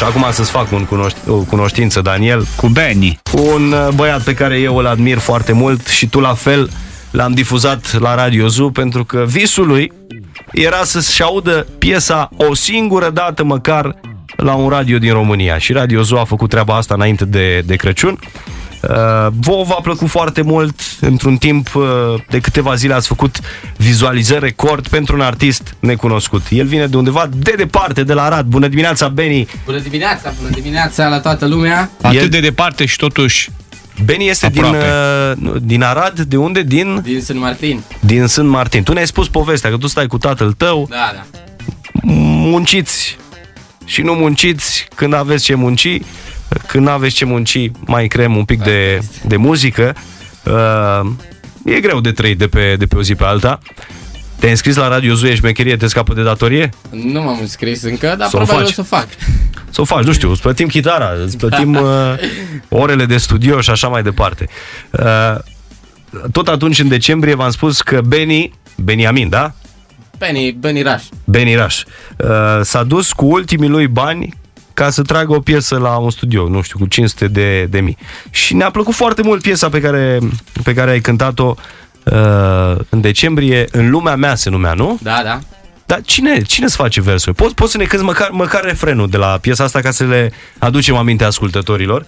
Și acum să-ți fac o cunoștință, Daniel. Cu Benny. Un băiat pe care eu îl admir foarte mult și tu la fel. L-am difuzat la Radio Zoo pentru că visul lui era să-și audă piesa o singură dată măcar la un radio din România. Și Radio Zoo a făcut treaba asta înainte de Crăciun. Vouă v-a plăcut foarte mult. Într-un timp de câteva zile ați făcut vizualizări record pentru un artist necunoscut. El vine de undeva de departe, de la Arad. Bună dimineața, Benny! Bună dimineața la toată lumea! Atât de departe și totuși Benny este din Arad. De unde? Din Sân Martin. Din Sân Martin. Tu ne-ai spus povestea că tu stai cu tatăl tău. Da. Munciți și nu munciți când aveți ce munci. Când aveți ce munci, mai creăm un pic de muzică. E greu de trăit de pe o zi pe alta. Te-ai înscris la Radio Zoo, ești mecherie, te scapă de datorie? Nu m-am înscris încă, dar probabil o să fac. Să o faci, nu știu, îți plătim chitara, îți plătim orele de studio și așa mai departe. Tot atunci, în decembrie, v-am spus că Beniamin, da? Benny Raș s-a dus cu ultimii lui bani ca să tragă o piesă la un studio, nu știu, cu 500 de mii. Și ne-a plăcut foarte mult piesa pe care ai cântat-o în decembrie. În lumea mea se numea, nu? Da. Dar cine îți face versul? Poți să ne cânti măcar refrenul de la piesa asta ca să le aducem aminte ascultătorilor?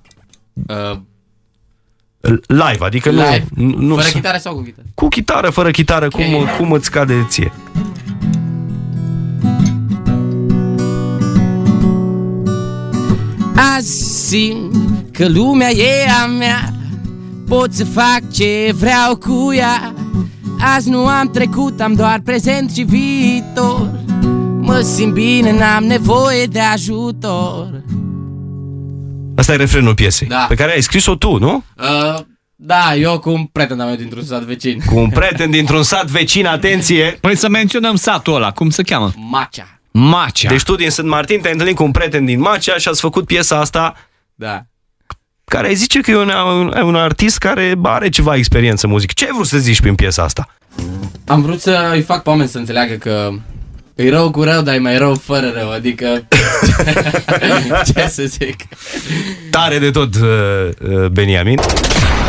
Live, adică live. Nu fără chitară sau cu chitară? Cu chitară, fără chitară, okay. Cum îți cade ție? Azi simt că lumea e a mea, pot să fac ce vreau cu ea. Azi nu am trecut, am doar prezent și viitor. Mă simt bine, n-am nevoie de ajutor. Asta e refrenul piesei, da. Pe care ai scris-o tu, nu? Da, eu cu un prieten al meu dintr-un sat vecin. Cu un prieten dintr-un sat vecin, atenție! Păi să menționăm satul ăla, cum se cheamă? Macea. Deci tu din Sân Martin te-ai întâlnit cu un prieten din Macea și ați făcut piesa asta. Da. Care ai zice că e un artist care are ceva experiență în muzică. Ce ai vrut să zici prin piesa asta? Am vrut să îi fac pe oameni să înțeleagă că e rău cu rău, dar e mai rău fără rău. Adică ce să zic. Tare de tot, Beniamin.